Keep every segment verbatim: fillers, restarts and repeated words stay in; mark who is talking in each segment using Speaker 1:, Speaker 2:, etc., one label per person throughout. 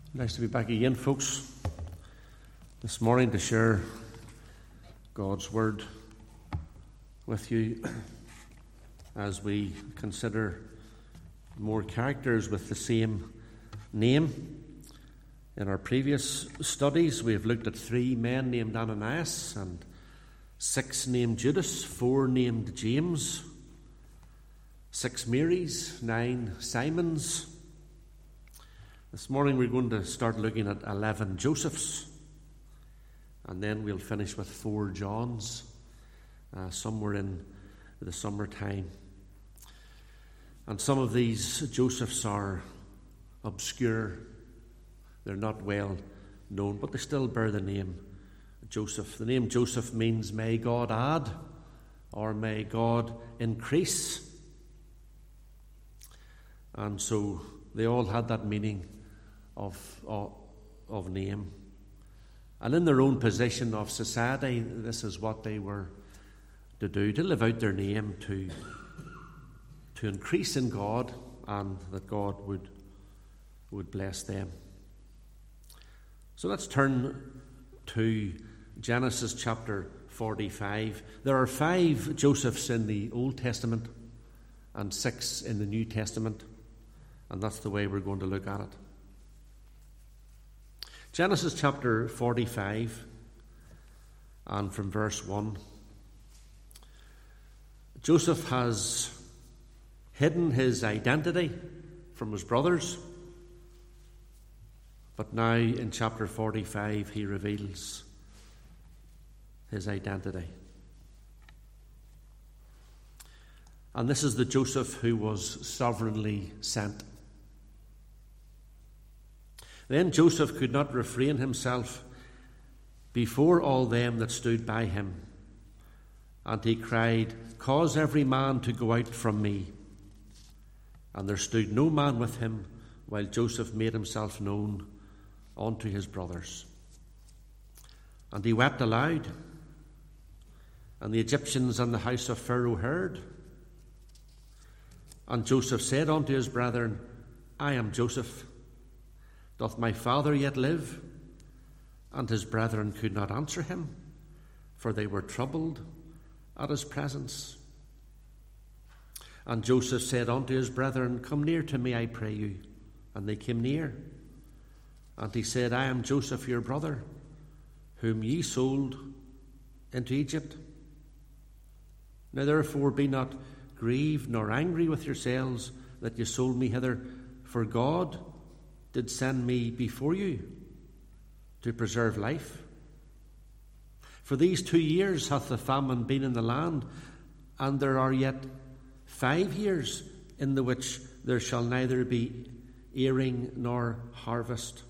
Speaker 1: Nice to be back again, folks, this morning to share God's Word with you as we consider more characters with the same name. In our previous studies, we have looked at three men named Ananias and six named Judas, four named James, six Marys, nine Simons. This morning we're going to start looking at eleven Josephs, and then we'll finish with four Johns, uh, somewhere in the summertime. And some of these Josephs are obscure. They're not well known, but they still bear the name Joseph. The name Joseph means may God add, or may God increase. And so they all had that meaning of, of, of name. And in their own position of society, this is what they were to do, to live out their name, to, to increase in God, and that God would, would bless them. So let's turn to Genesis chapter forty-five. There are five Josephs in the Old Testament and six in the New Testament, and that's the way we're going to look at it. Genesis chapter forty-five, and from verse one. Joseph has hidden his identity from his brothers, but now in chapter forty-five he reveals his identity. And this is the Joseph who was sovereignly sent. Then Joseph could not refrain himself before all them that stood by him, and he cried, Cause every man to go out from me. And there stood no man with him, while Joseph made himself known unto his brothers. And he wept aloud, and the Egyptians and the house of Pharaoh heard. And Joseph said unto his brethren, I am Joseph. Doth my father yet live? And his brethren could not answer him, for they were troubled at his presence. And Joseph said unto his brethren, Come near to me, I pray you. And they came near. And he said, I am Joseph your brother, whom ye sold into Egypt. Now therefore be not grieved nor angry with yourselves that ye sold me hither, for God did send me before you to preserve life. For these two years hath the famine been in the land, and there are yet five years in the which there shall neither be earing nor harvest.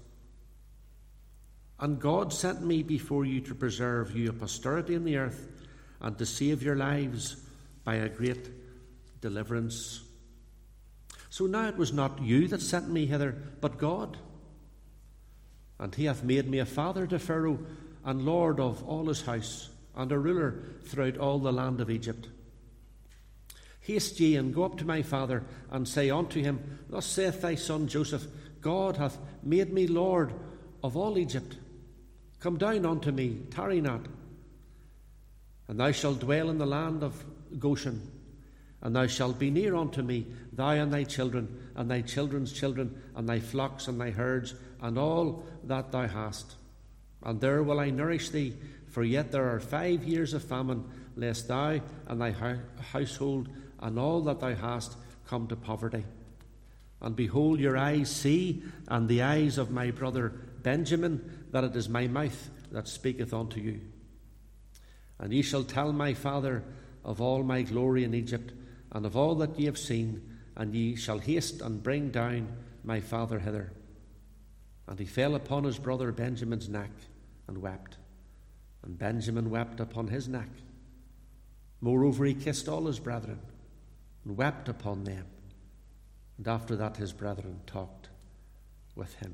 Speaker 1: And God sent me before you to preserve you a posterity in the earth, and to save your lives by a great deliverance. So now it was not you that sent me hither, but God. And he hath made me a father to Pharaoh, and lord of all his house, and a ruler throughout all the land of Egypt. Haste ye, and go up to my father, and say unto him, Thus saith thy son Joseph, God hath made me lord of all Egypt. Come down unto me, tarry not. And thou shalt dwell in the land of Goshen, and thou shalt be near unto me, thou and thy children, and thy children's children, and thy flocks and thy herds, and all that thou hast. And there will I nourish thee, for yet there are five years of famine, lest thou and thy household and all that thou hast come to poverty. And behold, your eyes see, and the eyes of my brother Benjamin, that it is my mouth that speaketh unto you. And ye shall tell my father of all my glory in Egypt, and of all that ye have seen, and ye shall haste and bring down my father hither. And he fell upon his brother Benjamin's neck, and wept. And Benjamin wept upon his neck. Moreover, he kissed all his brethren, and wept upon them. And after that his brethren talked with him.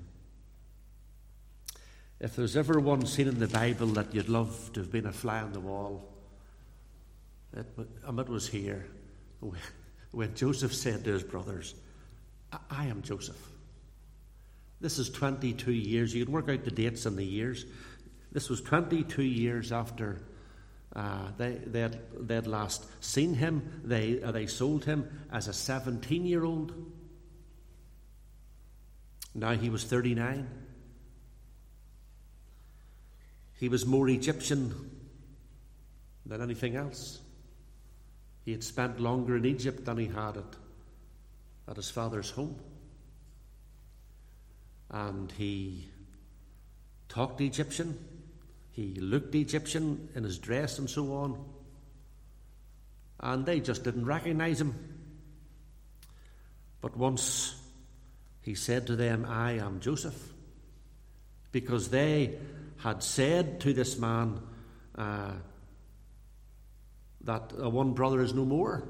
Speaker 1: If there's ever one scene in the Bible that you'd love to have been a fly on the wall, it, um, it was here, when Joseph said to his brothers, I, I am Joseph. This is twenty-two years. You can work out the dates and the years. This was twenty-two years after uh, they, they, had, they had last seen him. They, uh, they sold him as a seventeen-year-old. Now he was thirty-nine. He was more Egyptian than anything else. He had spent longer in Egypt than he had at, at his father's home. And he talked Egyptian. He looked Egyptian in his dress and so on. And they just didn't recognize him. But once he said to them, I am Joseph. Because they had said to this man uh, that uh, one brother is no more,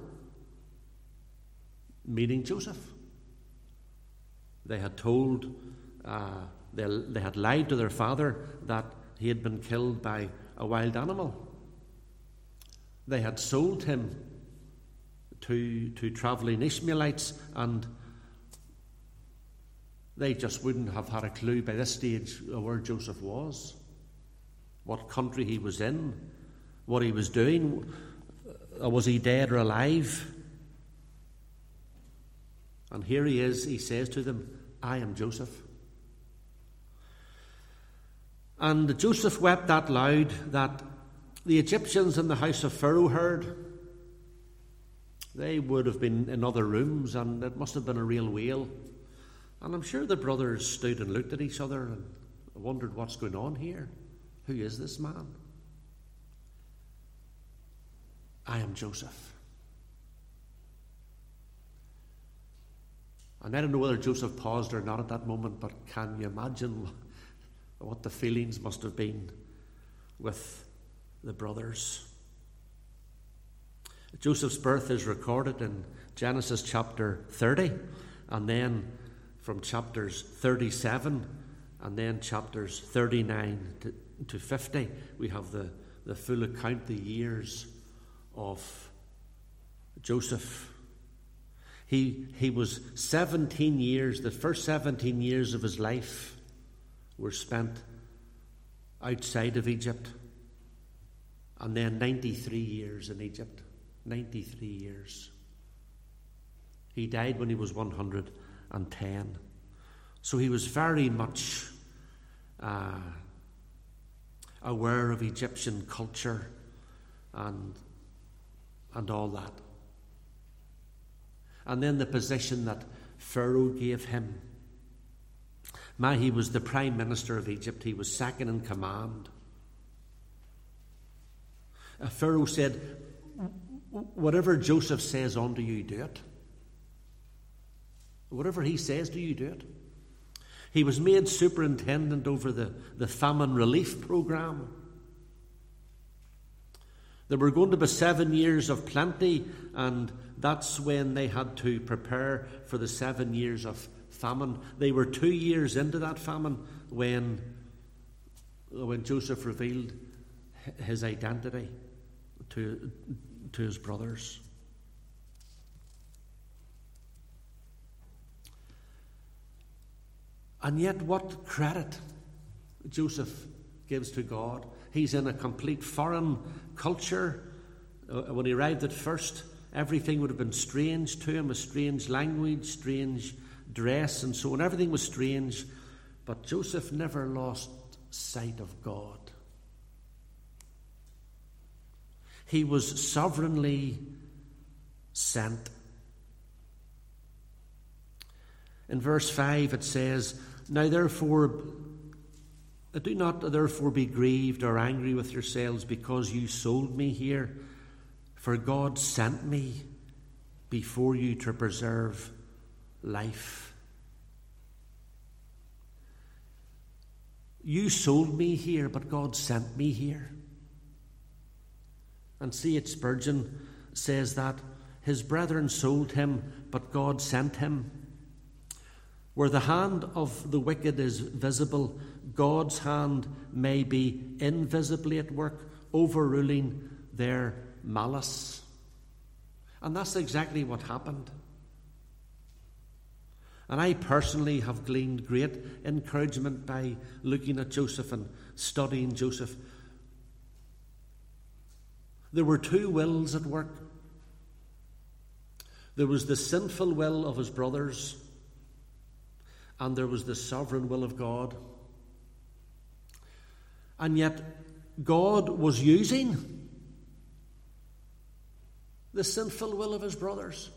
Speaker 1: meaning Joseph. They had told, uh, they, they had lied to their father that he had been killed by a wild animal. They had sold him to, to travelling Ishmaelites, and they just wouldn't have had a clue by this stage where Joseph was, what country he was in, what he was doing. Was he dead or alive? And here he is, he says to them, I am Joseph. And Joseph wept that loud that the Egyptians in the house of Pharaoh heard. They would have been in other rooms, and it must have been a real wail. And I'm sure the brothers stood and looked at each other and wondered what's going on here. Who is this man? I am Joseph. And I don't know whether Joseph paused or not at that moment, but can you imagine what the feelings must have been with the brothers? Joseph's birth is recorded in Genesis chapter thirty, and then from chapters thirty-seven, and then chapters thirty-nine to, to fifty, we have the, the full account, the years of Joseph. He, he was seventeen years, the first seventeen years of his life were spent outside of Egypt, and then ninety-three years in Egypt. ninety-three years. He died when he was one hundred ten. So he was very much uh, aware of Egyptian culture and, and all that. And then the position that Pharaoh gave him. My, he was the prime minister of Egypt. He was second in command. Uh, Pharaoh said, whatever Joseph says unto you, do it. Whatever he says, do you do it? He was made superintendent over the, the famine relief program. There were going to be seven years of plenty, and that's when they had to prepare for the seven years of famine. They were two years into that famine when, when Joseph revealed his identity to, to his brothers. And yet, what credit Joseph gives to God. He's in a complete foreign culture. Uh, when he arrived at first, everything would have been strange to him, a strange language, strange dress, and so on. Everything was strange. But Joseph never lost sight of God. He was sovereignly sent. In verse five it says, Now therefore, do not therefore be grieved or angry with yourselves because you sold me here, for God sent me before you to preserve life. You sold me here, but God sent me here. And C H Spurgeon says that his brethren sold him, but God sent him. Where the hand of the wicked is visible, God's hand may be invisibly at work, overruling their malice. And that's exactly what happened. And I personally have gleaned great encouragement by looking at Joseph and studying Joseph. There were two wills at work. There was the sinful will of his brothers, and there was the sovereign will of God. And yet, God was using the sinful will of his brothers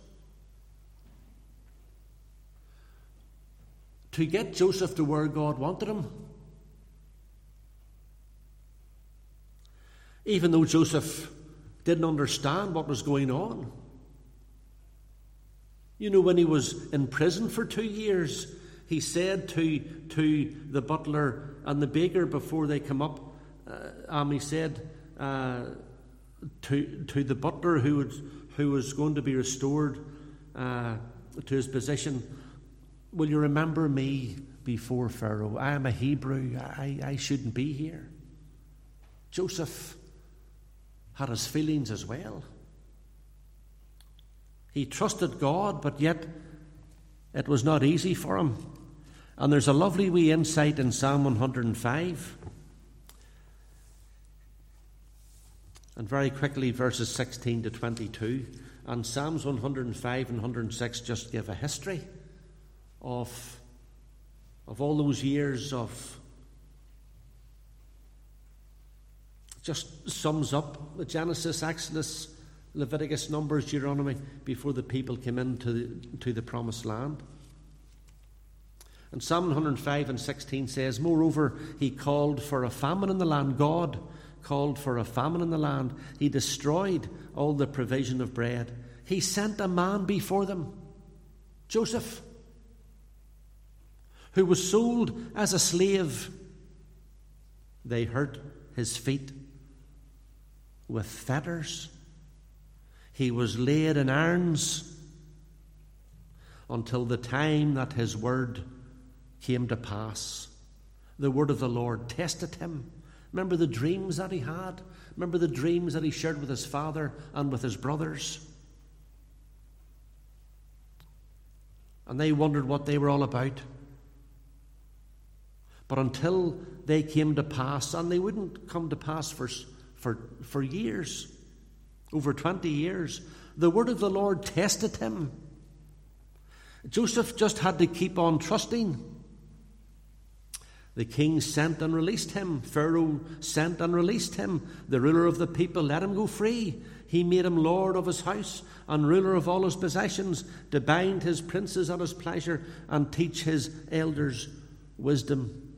Speaker 1: to get Joseph to where God wanted him. Even though Joseph didn't understand what was going on. You know, when he was in prison for two years, he said to, to the butler and the baker before they come up, uh, um, he said uh, to, to the butler who was, who was going to be restored uh, to his position, will you remember me before Pharaoh? I am a Hebrew. I, I shouldn't be here. Joseph had his feelings as well. He trusted God, but yet it was not easy for him. And there's a lovely wee insight in Psalm one hundred five. And very quickly, verses sixteen to twenty-two. And Psalms one hundred five and one hundred six just give a history of, of all those years of, just sums up the Genesis, Exodus, Leviticus, Numbers, Deuteronomy, before the people came into the, to the promised land. And Psalm one hundred five and sixteen says, moreover, he called for a famine in the land. God called for a famine in the land. He destroyed all the provision of bread. He sent a man before them, Joseph, who was sold as a slave. They hurt his feet with fetters. He was laid in irons until the time that his word came to pass. The word of the Lord tested him. Remember the dreams that he had? Remember the dreams that he shared with his father and with his brothers? And they wondered what they were all about. But until they came to pass, and they wouldn't come to pass for, for, for years, over twenty years, the word of the Lord tested him. Joseph just had to keep on trusting. The king sent and released him. Pharaoh sent and released him. The ruler of the people let him go free. He made him lord of his house and ruler of all his possessions, to bind his princes at his pleasure and teach his elders wisdom.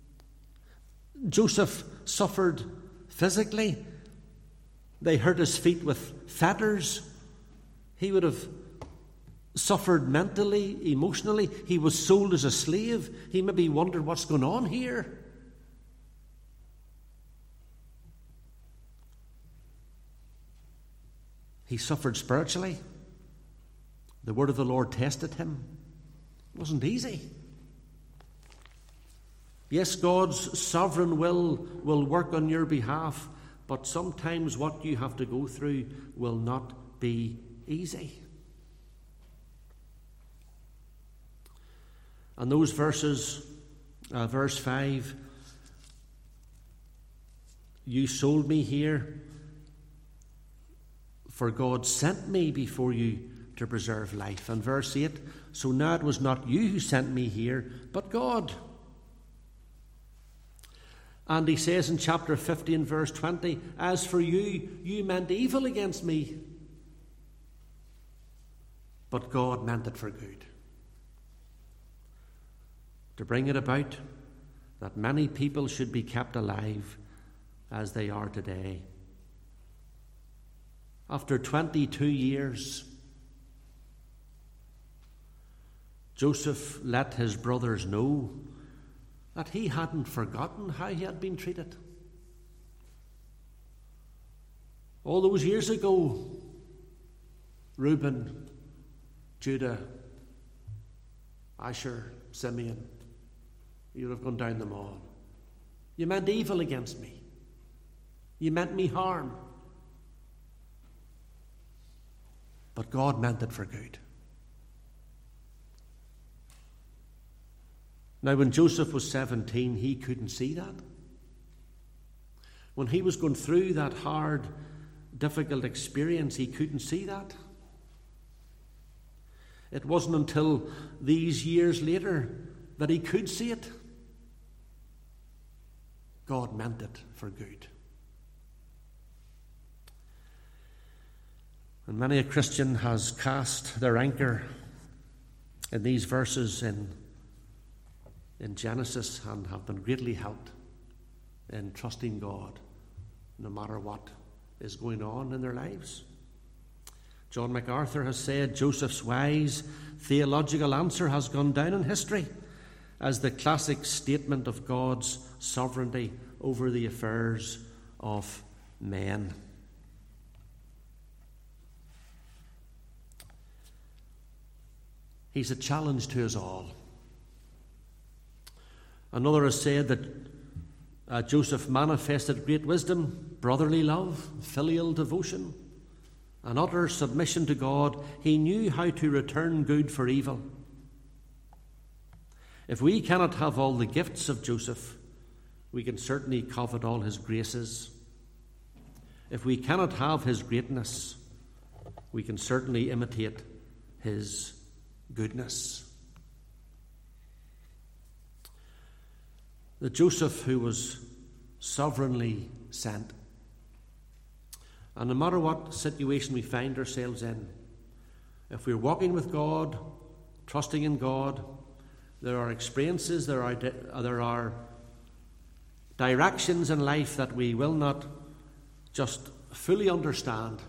Speaker 1: Joseph suffered physically. They hurt his feet with fetters. He would have suffered mentally, emotionally. He was sold as a slave. He maybe wondered what's going on here. He suffered spiritually. The word of the Lord tested him. It wasn't easy. Yes, God's sovereign will will work on your behalf, but sometimes what you have to go through will not be easy. And those verses, uh, verse five, you sold me here, for God sent me before you to preserve life. And verse eight, so now it was not you who sent me here, but God. And he says in chapter fifteen, verse twenty, as for you, you meant evil against me, but God meant it for good, to bring it about that many people should be kept alive as they are today. After twenty-two years, Joseph let his brothers know that he hadn't forgotten how he had been treated. All those years ago, Reuben, Judah, Asher, Simeon, you'd have gone down them all. You meant evil against me. You meant me harm. But God meant it for good. Now, when Joseph was seventeen, he couldn't see that. When he was going through that hard, difficult experience, he couldn't see that. It wasn't until these years later that he could see it. God meant it for good. And many a Christian has cast their anchor in these verses in, in Genesis and have been greatly helped in trusting God no matter what is going on in their lives. John MacArthur has said Joseph's wise theological answer has gone down in history as the classic statement of God's sovereignty over the affairs of men. He's a challenge to us all. Another has said that uh, Joseph manifested great wisdom, brotherly love, filial devotion, and utter submission to God. He knew how to return good for evil. If we cannot have all the gifts of Joseph, we can certainly covet all his graces. If we cannot have his greatness, we can certainly imitate his goodness. The Joseph who was sovereignly sent. And no matter what situation we find ourselves in, if we're walking with God, trusting in God, there are experiences, there are, there are directions in life that we will not just fully understand.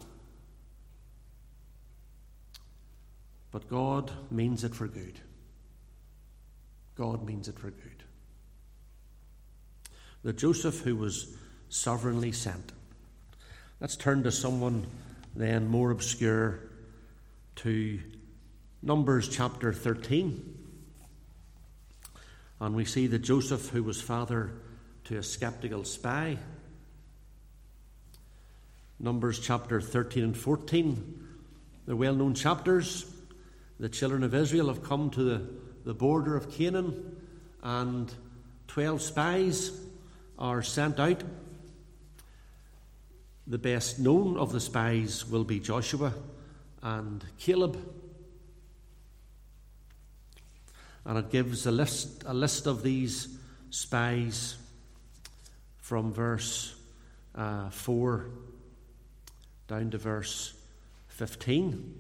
Speaker 1: But God means it for good. God means it for good. The Joseph who was sovereignly sent. Let's turn to someone then more obscure, to Numbers chapter thirteen. And we see the Joseph who was father to a skeptical spy. Numbers chapter thirteen and fourteen, they're well-known chapters. The children of Israel have come to the, the border of Canaan, and twelve spies are sent out. The best known of the spies will be Joshua and Caleb. And it gives a list, a list of these spies from verse uh, four down to verse fifteen.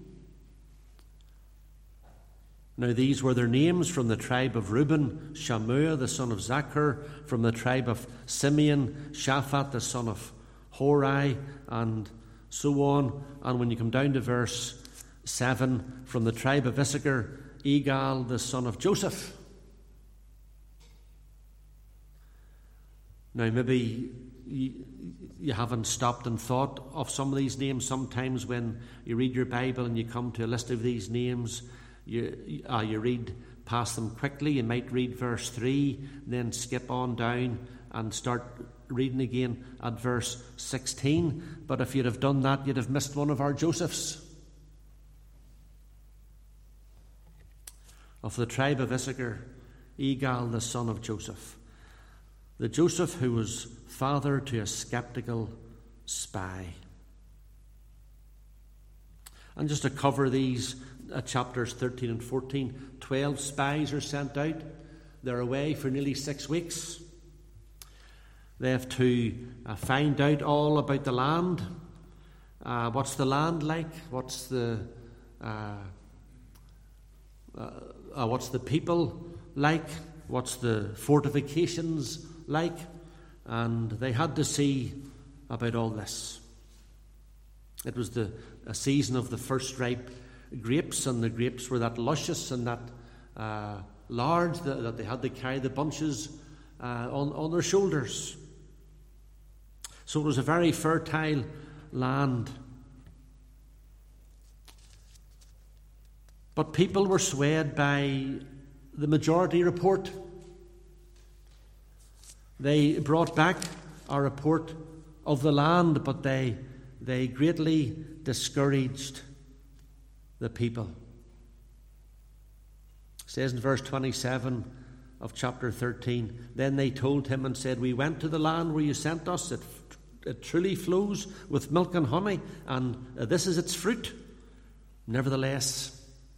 Speaker 1: Now these were their names: from the tribe of Reuben, Shammua the son of Zachar; from the tribe of Simeon, Shaphat the son of Hori, and so on. And when you come down to verse seven, from the tribe of Issachar, Igal the son of Joseph. Now maybe you, you haven't stopped and thought of some of these names. Sometimes when you read your Bible and you come to a list of these names, you, uh, you read past them quickly. You might read verse three, then skip on down and start reading again at verse sixteen. But if you'd have done that, you'd have missed one of our Josephs. Of the tribe of Issachar, Igal the son of Joseph. The Joseph who was father to a skeptical spy. And just to cover these uh, chapters thirteen and fourteen, twelve spies are sent out. They're away for nearly six weeks. They have to uh, find out all about the land. Uh, what's the land like? What's the uh, uh, uh, what's the people like? What's the fortifications like? And they had to see about all this. It was the a season of the first ripe grapes, and the grapes were that luscious and that uh, large that, that they had to carry the bunches uh, on, on their shoulders. So it was a very fertile land. But people were swayed by the majority report. They brought back a report of the land, but they, they greatly discouraged the people. It says in verse twenty-seven, of chapter thirteen. Then they told him and said, we went to the land where you sent us. It, it truly flows with milk and honey, and this is its fruit. Nevertheless,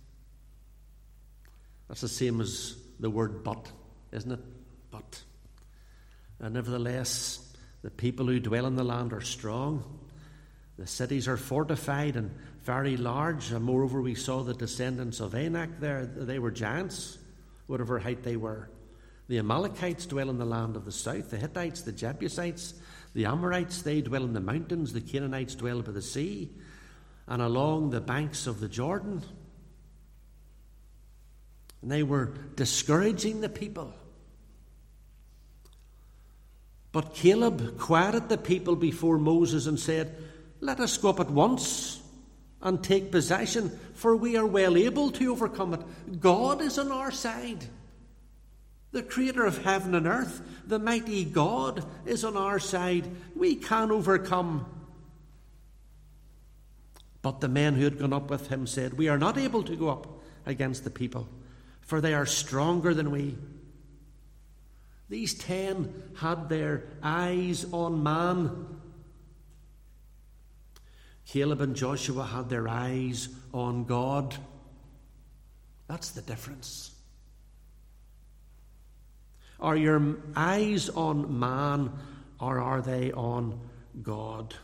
Speaker 1: that's the same as the word but, isn't it? But. And nevertheless, the people who dwell in the land are strong. The cities are fortified and very large. And moreover, we saw the descendants of Anak there. They were giants, whatever height they were. The Amalekites dwell in the land of the south. The Hittites, the Jebusites, the Amorites, they dwell in the mountains. The Canaanites dwell by the sea and along the banks of the Jordan. And they were discouraging the people. But Caleb quieted the people before Moses and said, let us go up at once and take possession, for we are well able to overcome it. God is on our side. The creator of heaven and earth, the mighty God, is on our side. We can overcome. But the men who had gone up with him said, we are not able to go up against the people, for they are stronger than we. These ten had their eyes on man. Caleb and Joshua had their eyes on God. That's the difference. Are your eyes on man, or are they on God?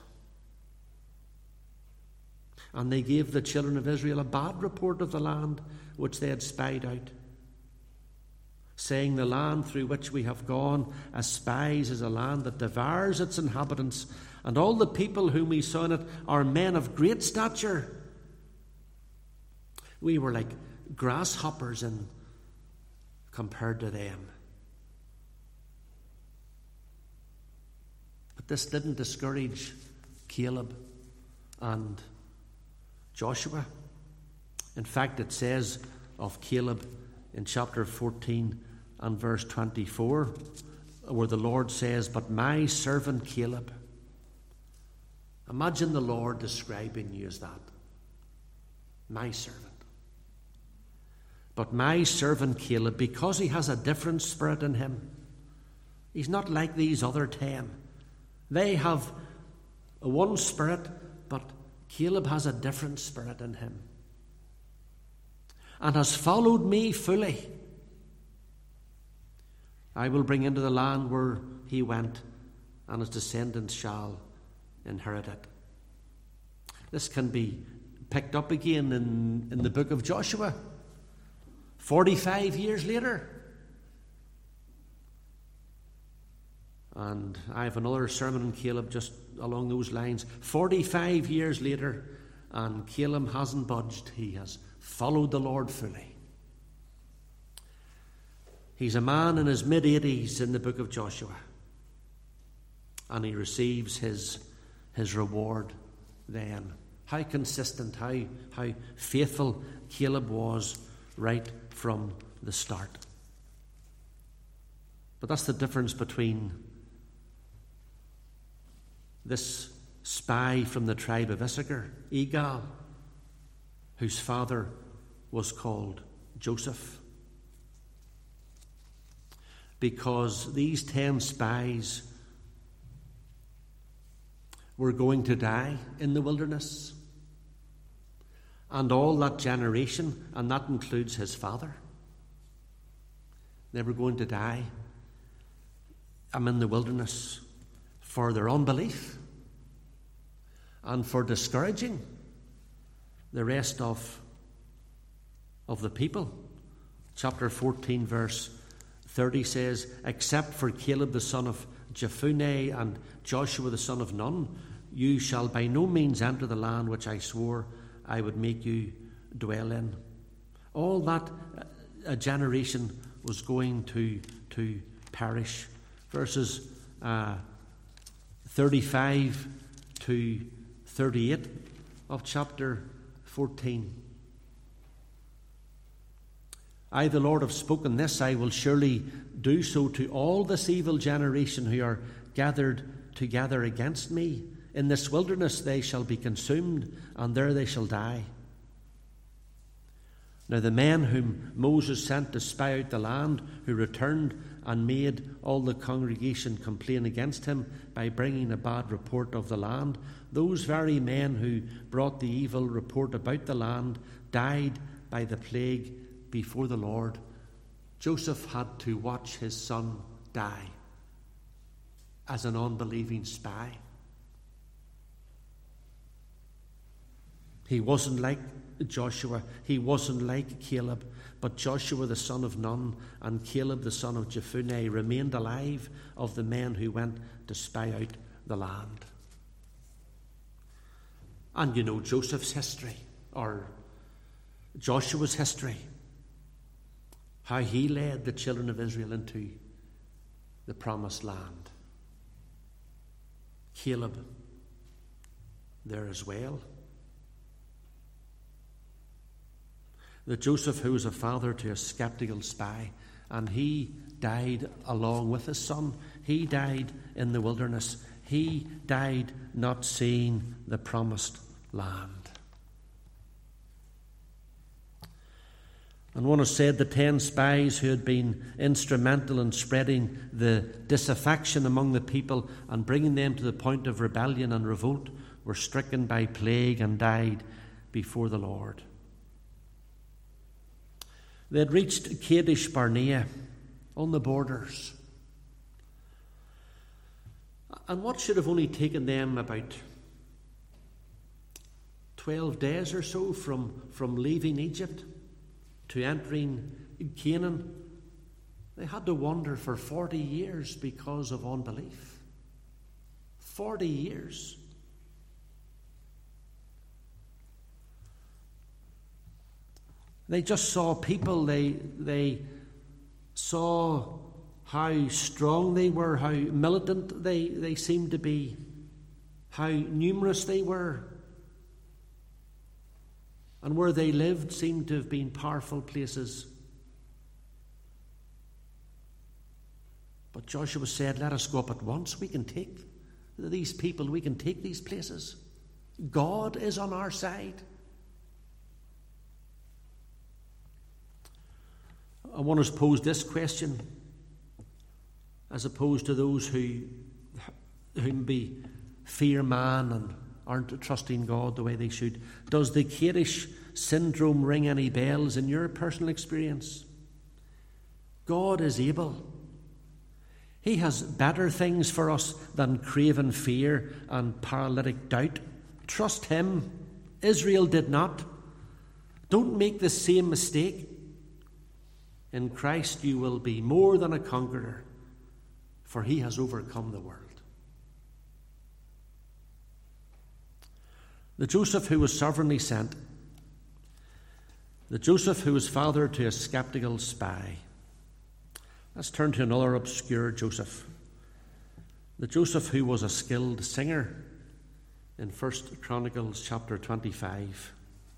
Speaker 1: And they gave the children of Israel a bad report of the land which they had spied out, saying, the land through which we have gone as spies is a land that devours its inhabitants, and all the people whom we saw in it are men of great stature. We were like grasshoppers in compared to them. But this didn't discourage Caleb and Joshua. In fact, it says of Caleb in chapter fourteen and verse twenty-four, where the Lord says, but my servant Caleb. Imagine the Lord describing you as that. My servant. But my servant Caleb, because he has a different spirit in him, he's not like these other ten. They have one spirit, but Caleb has a different spirit in him, and has followed me fully. I will bring into the land where he went, and his descendants shall inherit it. This can be picked up again in, in the book of Joshua, forty-five years later. And I have another sermon on Caleb just along those lines. forty-five years later, and Caleb hasn't budged. He has followed the Lord fully. He's a man in his mid-eighties in the book of Joshua, and he receives his, his reward then. How consistent, how, how faithful Caleb was right from the start. But that's the difference between this spy from the tribe of Issachar, Egal, whose father was called Joseph. Because these ten spies were going to die in the wilderness. And all that generation, and that includes his father, they were going to die um, in the wilderness for their unbelief and for discouraging the rest of, of the people. Chapter fourteen, verse thirty says, except for Caleb the son of Jephunneh and Joshua the son of Nun, you shall by no means enter the land which I swore I would make you dwell in. All that a generation was going to, to perish. Verses uh, thirty-five to thirty-eight of chapter fourteen. I, the Lord, have spoken this. I will surely do so to all this evil generation who are gathered together against me. In this wilderness they shall be consumed, and there they shall die. Now the men whom Moses sent to spy out the land, who returned and made all the congregation complain against him by bringing a bad report of the land, those very men who brought the evil report about the land died by the plague before the Lord. Joseph had to watch his son die as an unbelieving spy. He wasn't like Joshua, he wasn't like Caleb, but Joshua the son of Nun and Caleb the son of Jephunneh remained alive of the men who went to spy out the land. And you know Joseph's history, or Joshua's history, how he led the children of Israel into the promised land. Caleb there as well. The Joseph who was a father to a skeptical spy, and he died along with his son. He died in the wilderness. He died not seeing the promised land. And one has said the ten spies who had been instrumental in spreading the disaffection among the people and bringing them to the point of rebellion and revolt were stricken by plague and died before the Lord. They had reached Kadesh Barnea on the borders. And what should have only taken them about twelve days or so from, from leaving Egypt to entering Canaan, they had to wander for forty years because of unbelief. Forty years. They just saw people, they, they saw how strong they were, how militant they, they seemed to be, how numerous they were. And where they lived seemed to have been powerful places. But Joshua said, let us go up at once. We can take these people, we can take these places. God is on our side. I want to pose this question, as opposed to those who, who maybe fear man and aren't trusting God the way they should. Does the Kadesh syndrome ring any bells in your personal experience? God is able. He has better things for us than craven fear and paralytic doubt. Trust Him. Israel did not. Don't make the same mistake. In Christ you will be more than a conqueror, for He has overcome the world. The Joseph who was sovereignly sent, the Joseph who was father to a skeptical spy. Let's turn to another obscure Joseph. The Joseph who was a skilled singer in First Chronicles chapter twenty-five.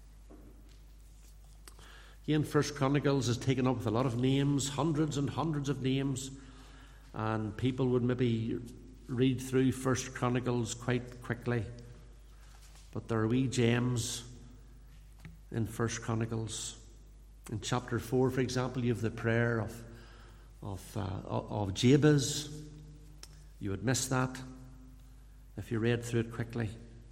Speaker 1: Again, First Chronicles is taken up with a lot of names, hundreds and hundreds of names, and people would maybe read through First Chronicles quite quickly. But there are wee gems in First Chronicles. In chapter four, for example, you have the prayer of of uh, of Jabez. You would miss that if you read through it quickly.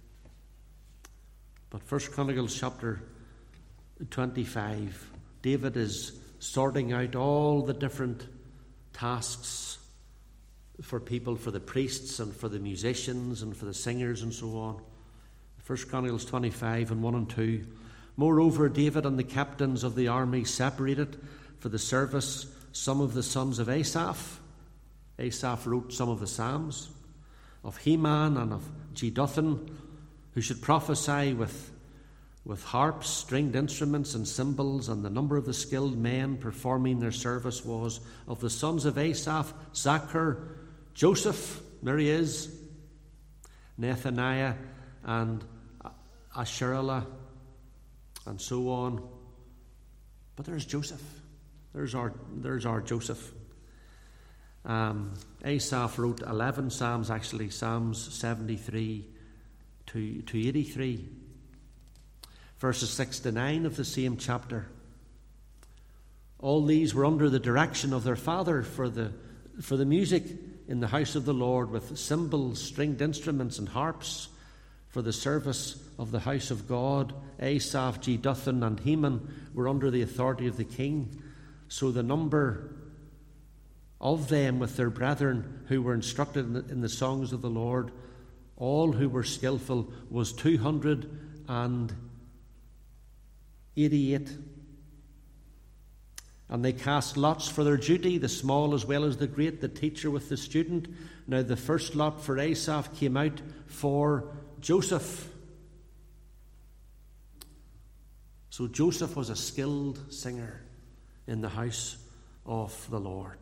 Speaker 1: But First Chronicles chapter twenty-five, David is sorting out all the different tasks for people, for the priests and for the musicians and for the singers and so on. First Chronicles twenty-five and one and two. Moreover, David and the captains of the army separated for the service some of the sons of Asaph. Asaph wrote some of the Psalms, of Heman and of Jeduthun, who should prophesy with with harps, stringed instruments, and cymbals, and the number of the skilled men performing their service was of the sons of Asaph, Zachar, Joseph, there he is, Nethaniah, and Asherlah, and so on. But there's Joseph. There's our there's our Joseph. Um, Asaph wrote eleven psalms, actually, Psalms seventy-three to, to eighty-three. Verses six to nine of the same chapter. All these were under the direction of their father for the, for the music in the house of the Lord, with cymbals, stringed instruments, and harps, for the service of the house of God. Asaph, Jeduthun, and Heman were under the authority of the king. So the number of them with their brethren who were instructed in the, in the songs of the Lord, all who were skillful, was two hundred eighty-eight. And they cast lots for their duty, the small as well as the great, the teacher with the student. Now the first lot for Asaph came out for Joseph. So Joseph was a skilled singer in the house of the Lord.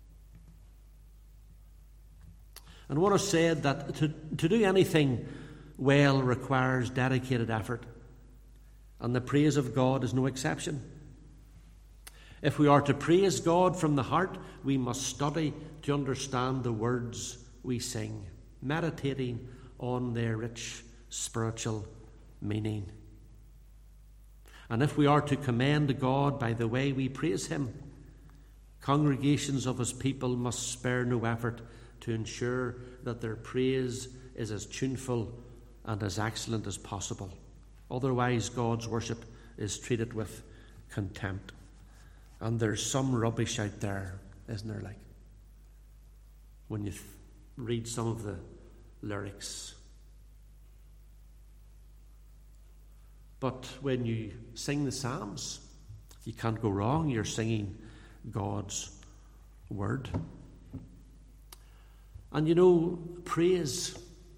Speaker 1: And one has said that to, to do anything well requires dedicated effort, and the praise of God is no exception. If we are to praise God from the heart, we must study to understand the words we sing, meditating on their rich spiritual meaning. And if we are to commend God by the way we praise Him, congregations of His people must spare no effort to ensure that their praise is as tuneful and as excellent as possible. Otherwise, God's worship is treated with contempt. And there's some rubbish out there, isn't there, like, when you th- read some of the lyrics. But when you sing the Psalms, you can't go wrong. You're singing God's word. And you know, praise,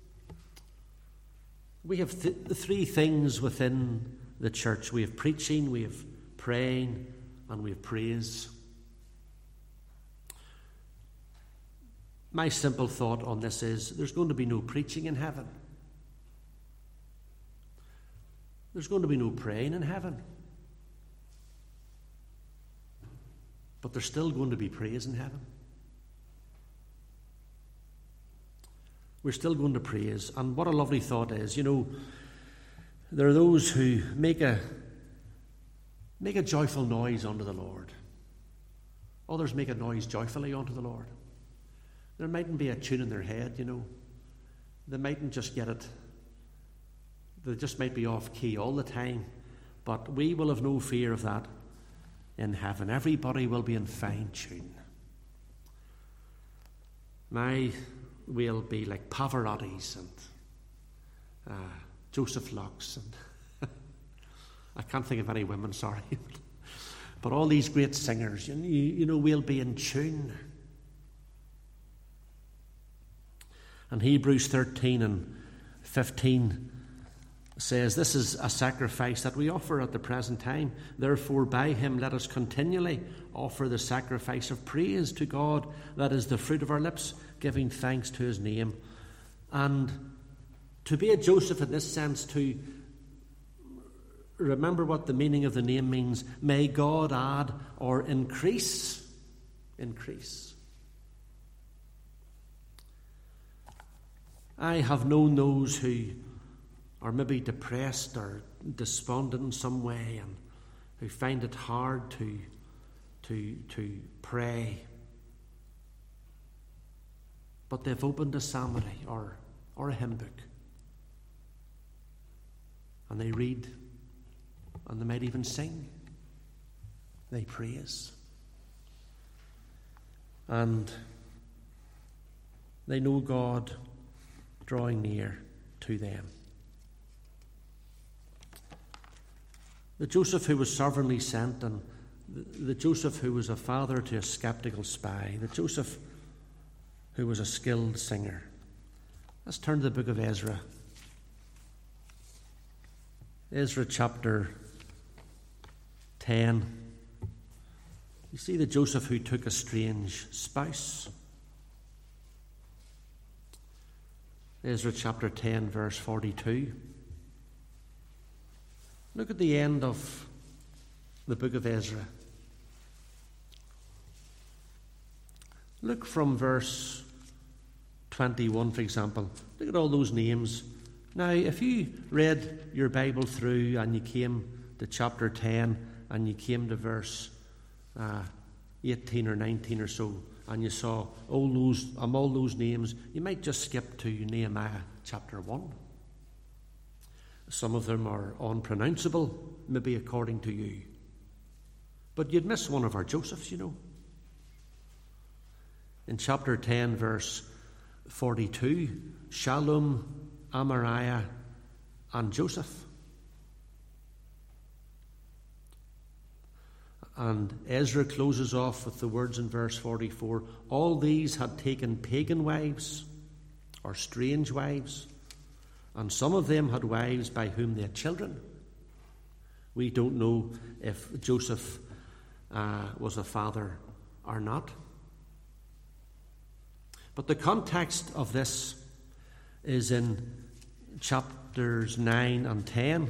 Speaker 1: we have th- three things within the church. We have preaching, we have praying, and we have praise. My simple thought on this is there's going to be no preaching in heaven. There's going to be no praying in heaven. But there's still going to be praise in heaven. We're still going to praise. And what a lovely thought is, you know, there are those who make a make a joyful noise unto the Lord. Others make a noise joyfully unto the Lord. There mightn't be a tune in their head, you know. They mightn't just get it. They just might be off key all the time. But we will have no fear of that in heaven. Everybody will be in fine tune. My will be like Pavarotti's and uh, Joseph Locke's, and I can't think of any women, sorry. But all these great singers, you, you know, we'll be in tune. And Hebrews thirteen and fifteen says, this is a sacrifice that we offer at the present time. Therefore, by him let us continually offer the sacrifice of praise to God, that is the fruit of our lips, giving thanks to his name. And to be a Joseph in this sense, to remember what the meaning of the name means. May God add or increase. Increase. I have known those who are maybe depressed or despondent in some way, and who find it hard to, to, to pray. But they've opened a psalmody or, or a hymn book, and they read, and they might even sing. They praise. And they know God drawing near to them. The Joseph who was sovereignly sent, and the, the Joseph who was a father to a skeptical spy, the Joseph who was a skilled singer. Let's turn to the book of Ezra. Ezra chapter ten. You see the Joseph who took a strange spouse. Ezra chapter ten, verse forty-two. Look at the end of the book of Ezra. Look from verse twenty-one, for example. Look at all those names. Now, if you read your Bible through and you came to chapter ten and you came to verse uh, eighteen or nineteen or so, and you saw all those, um, all those names, you might just skip to Nehemiah chapter one. Some of them are unpronounceable, maybe according to you. But you'd miss one of our Josephs, you know. In chapter ten, verse forty-two, Shallum, Amariah, and Joseph. And Ezra closes off with the words in verse forty-four, all these had taken pagan wives, or strange wives, and some of them had wives by whom they had children. We don't know if Joseph uh, was a father or not. But the context of this is in chapters nine and ten.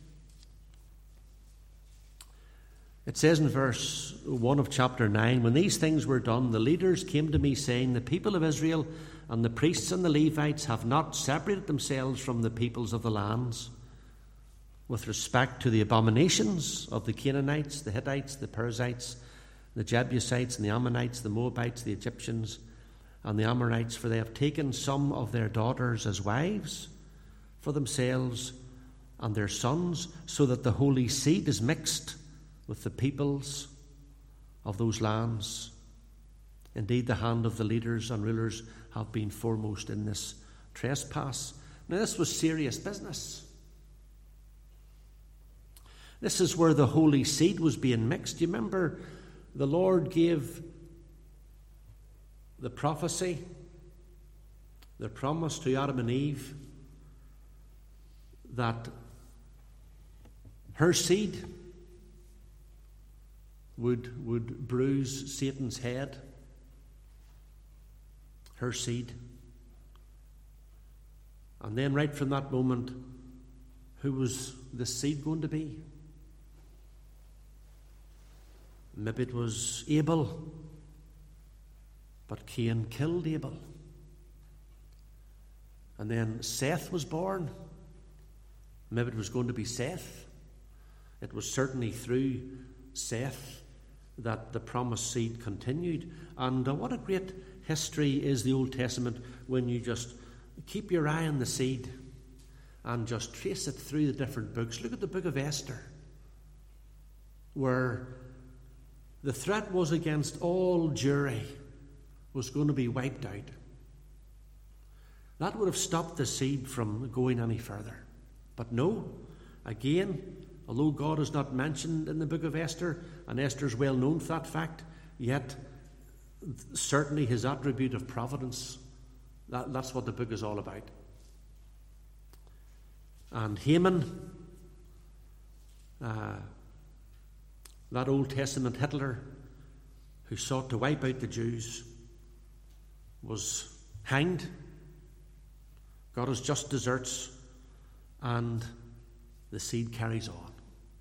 Speaker 1: It says in verse one of chapter nine, when these things were done, the leaders came to me saying, the people of Israel and the priests and the Levites have not separated themselves from the peoples of the lands with respect to the abominations of the Canaanites, the Hittites, the Perizzites, the Jebusites, and the Ammonites, the Moabites, the Egyptians, and the Amorites, for they have taken some of their daughters as wives for themselves and their sons, so that the holy seed is mixed with the peoples of those lands. Indeed, the hand of the leaders and rulers have been foremost in this trespass. Now, this was serious business. This is where the holy seed was being mixed. You remember the Lord gave the prophecy, the promise to Adam and Eve that her seed would, would bruise Satan's head. Her seed. And then right from that moment, who was the seed going to be? Maybe it was Abel, but Cain killed Abel. And then Seth was born. Maybe it was going to be Seth. It was certainly through Seth that the promised seed continued. And uh, what a great history is the Old Testament when you just keep your eye on the seed and just trace it through the different books. Look at the book of Esther, where the threat was against all Jewry was going to be wiped out. That would have stopped the seed from going any further. But no, again, although God is not mentioned in the book of Esther, and Esther is well known for that fact, yet certainly his attribute of providence, that, that's what the book is all about. And Haman, uh, that Old Testament Hitler who sought to wipe out the Jews, was hanged. God has just deserts, and the seed carries on.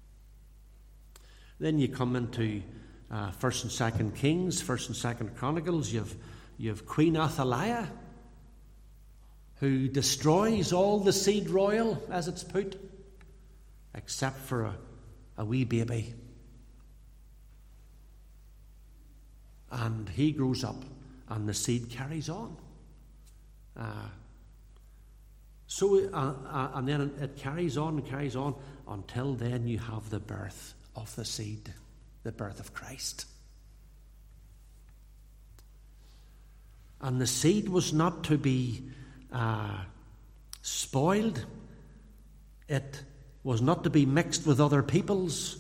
Speaker 1: Then you come into uh, First and Second Kings, First and Second Chronicles. You've you've Queen Athaliah, who destroys all the seed royal, as it's put, except for a, a wee baby. And he grows up, and the seed carries on. Uh, so, uh, uh, and then it carries on and carries on until then you have the birth of the seed, the birth of Christ. And the seed was not to be uh, spoiled. It was not to be mixed with other peoples.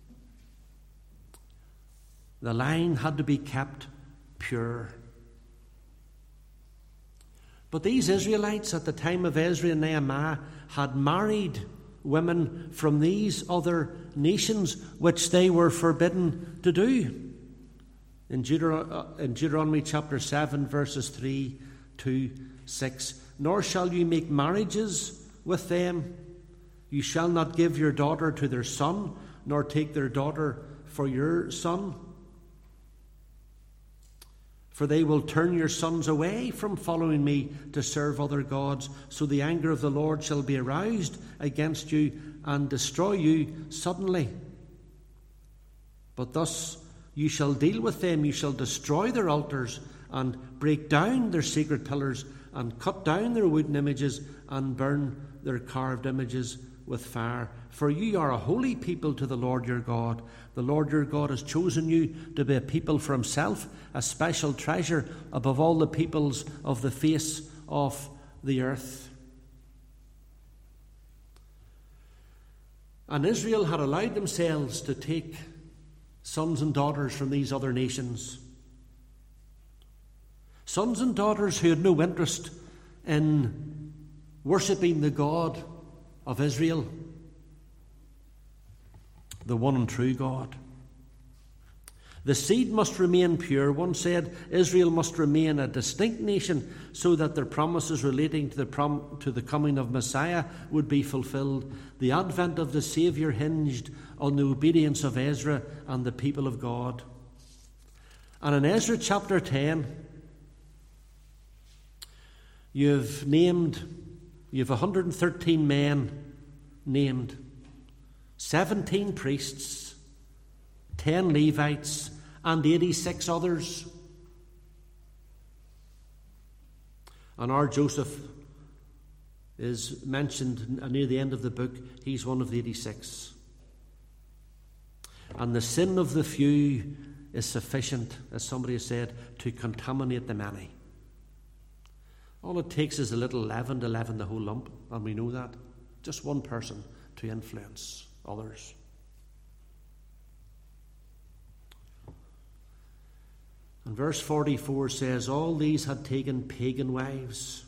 Speaker 1: The line had to be kept pure. But these Israelites at the time of Ezra and Nehemiah had married women from these other nations, which they were forbidden to do. In, Deuteron- in Deuteronomy chapter seven, verses three to six, nor shall you make marriages with them. You shall not give your daughter to their son, nor take their daughter for your son. For they will turn your sons away from following me to serve other gods. So the anger of the Lord shall be aroused against you and destroy you suddenly. But thus You shall deal with them, you shall destroy their altars, and break down their sacred pillars, and cut down their wooden images, and burn their carved images with fire. For you are a holy people to the Lord your God. The Lord your God has chosen you to be a people for himself, a special treasure above all the peoples of the face of the earth. And Israel had allowed themselves to take sons and daughters from these other nations. Sons and daughters who had no interest in worshipping the God of Israel, the one and true God. The seed must remain pure. One said Israel must remain a distinct nation so that their promises relating to the, prom- to the coming of Messiah would be fulfilled. The advent of the Saviour hinged on the obedience of Ezra and the people of God. And in Ezra chapter ten, you've named, you've one hundred thirteen men named, seventeen priests, ten Levites, and eighty-six others. And our Joseph is mentioned near the end of the book. He's one of the eighty-six. And the sin of the few is sufficient, as somebody has said, to contaminate the many. All it takes is a little leaven to leaven the whole lump, and we know that. Just one person to influence others. And verse forty-four says, all these had taken pagan wives.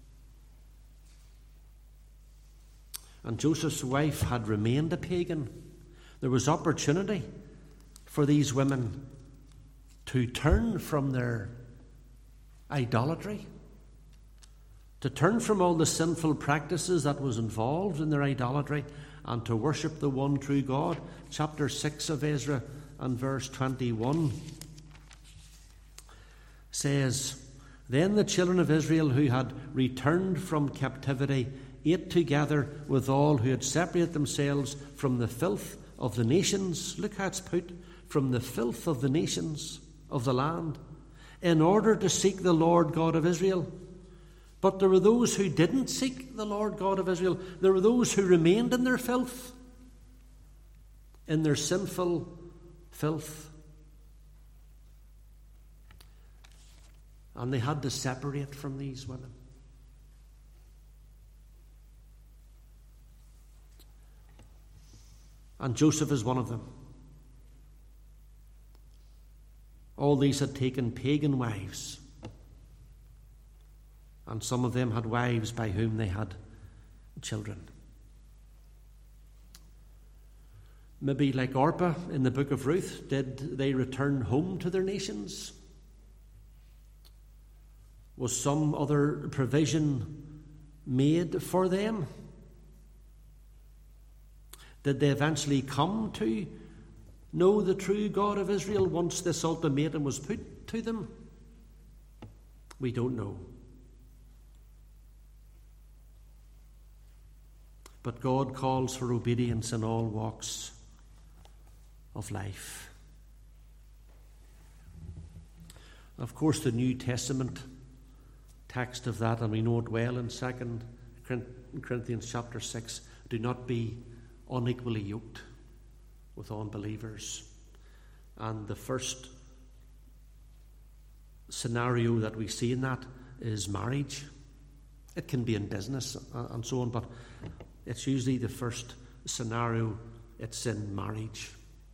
Speaker 1: And Joseph's wife had remained a pagan. There was opportunity for these women to turn from their idolatry, to turn from all the sinful practices that was involved in their idolatry, and to worship the one true God. Chapter six of Ezra and verse twenty-one says, then the children of Israel who had returned from captivity ate together with all who had separated themselves from the filth of the nations. Look how it's put, from the filth of the nations of the land, in order to seek the Lord God of Israel. But there were those who didn't seek the Lord God of Israel. There were those who remained in their filth, in their sinful filth. And they had to separate from these women. And Joseph is one of them. All these had taken pagan wives, and some of them had wives by whom they had children. Maybe like Orpah in the book of Ruth, did they return home to their nations? Was some other provision made for them? Did they eventually come to know the true God of Israel once this ultimatum was put to them? We don't know. But God calls for obedience in all walks of life. Of course, the New Testament text of that, and we know it well in Second Corinthians chapter six, do not be unequally yoked with unbelievers. And the first scenario that we see in that is marriage. It can be in business and so on, but it's usually the first scenario, it's in marriage.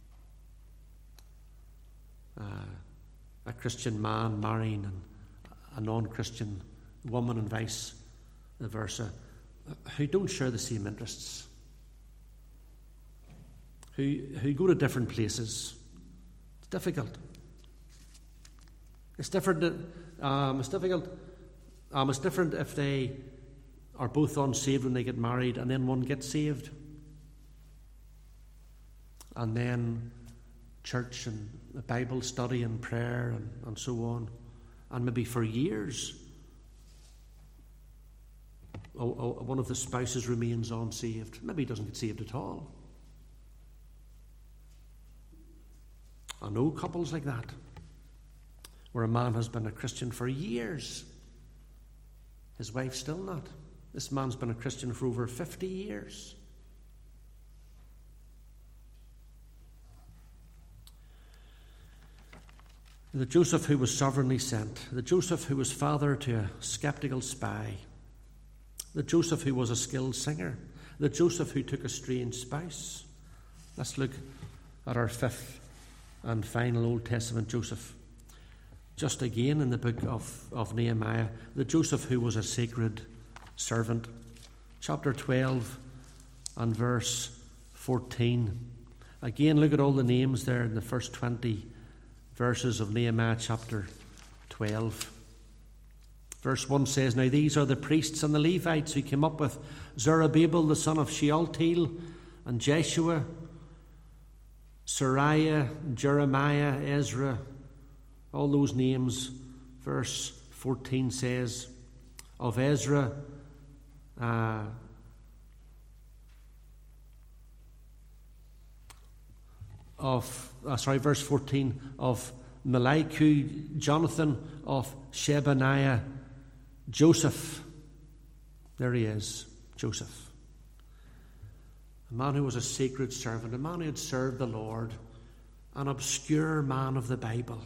Speaker 1: Uh, a Christian man marrying an, a non-Christian woman and vice versa, who don't share the same interests, who who go to different places. It's difficult. It's different. Um, it's difficult. Um, it's different if they are both unsaved when they get married, and then one gets saved, and then church and Bible study and prayer and, and so on, and maybe for years oh, oh, one of the spouses remains unsaved. Maybe he doesn't get saved at all. I know couples like that, where a man has been a Christian for years. His wife still not. This man's been a Christian for over fifty years. The Joseph who was sovereignly sent, the Joseph who was father to a skeptical spy, the Joseph who was a skilled singer, the Joseph who took a strange spouse. Let's look at our fifth and final Old Testament Joseph. Just again in the book of, of Nehemiah, the Joseph who was a sacred servant. Chapter twelve and verse fourteen. Again, look at all the names there in the first twenty verses of Nehemiah chapter twelve. Verse one says, Now these are the priests and the Levites who came up with Zerubbabel the son of Shealtiel, and Jeshua, Sariah, Jeremiah, Ezra, all those names. Verse fourteen says, of Ezra, uh, of, uh, sorry, verse fourteen, of Malichu, Jonathan, of Shebaniah, Joseph. There he is, Joseph. A man who was a sacred servant, a man who had served the Lord, an obscure man of the Bible,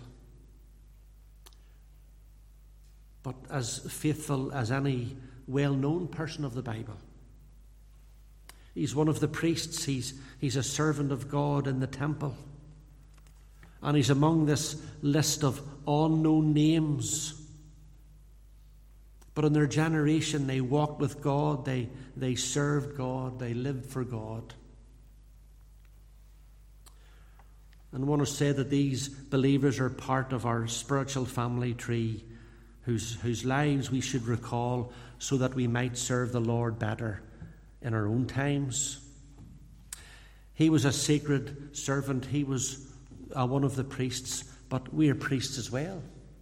Speaker 1: but as faithful as any well-known person of the Bible. He's one of the priests. He's, he's a servant of God in the temple. And he's among this list of unknown names. But in their generation, they walked with God. They, they served God. They lived for God. And I want to say that these believers are part of our spiritual family tree, whose, whose lives we should recall so that we might serve the Lord better in our own times. He was a sacred servant. He was uh, one of the priests, but we are priests as well.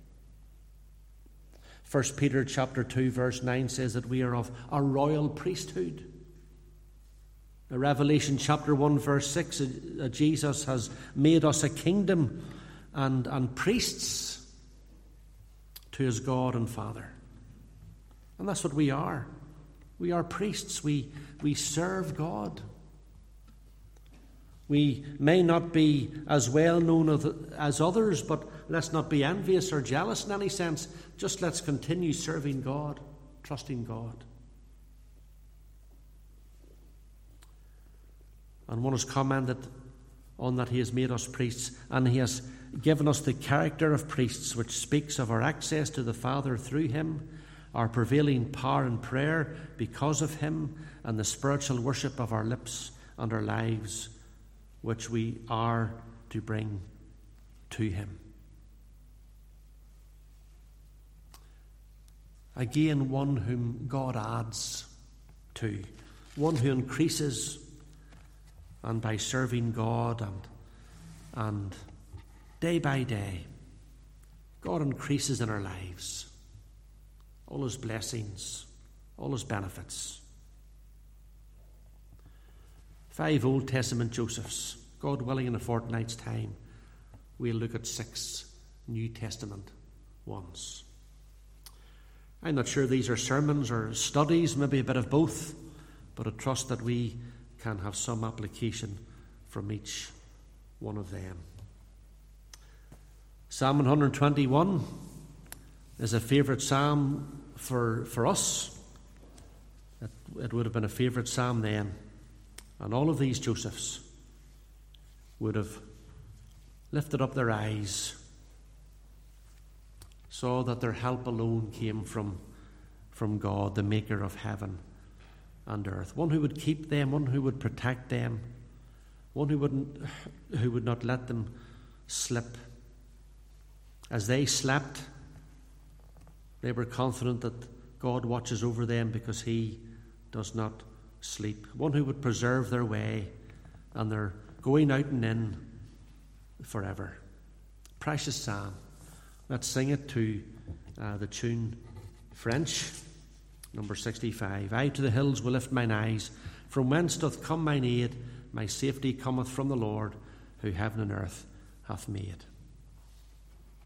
Speaker 1: First Peter chapter two verse nine says that we are of a royal priesthood. The Revelation chapter one verse six, uh, Jesus has made us a kingdom and, and priests to his God and Father. And that's what we are. We are priests. We, we serve God. We may not be as well known as others, but let's not be envious or jealous in any sense. Just let's continue serving God, trusting God. And one has commented on that he has made us priests, and he has given us the character of priests, which speaks of our access to the Father through him, our prevailing power in prayer because of him, and the spiritual worship of our lips and our lives, which we are to bring to him. Again, one whom God adds to, one who increases, and by serving God and, and day by day, God increases in our lives. All his blessings, all his benefits. Five Old Testament Josephs. God willing, in a fortnight's time, we'll look at six New Testament ones. I'm not sure these are sermons or studies, maybe a bit of both, but I trust that we can have some application from each one of them. Psalm one twenty-one is a favourite psalm for, for us. It, it would have been a favourite psalm then. And all of these Josephs would have lifted up their eyes, saw that their help alone came from, from God, the maker of heaven and earth. One who would keep them, one who would protect them, one who wouldn't, who would not let them slip. As they slept, they were confident that God watches over them because he does not sleep. One who would preserve their way and their going out and in forever. Precious psalm. Let's sing it to uh, the tune French, number sixty-five. I to the hills will lift mine eyes. From whence doth come mine aid? My safety cometh from the Lord, who heaven and earth hath made.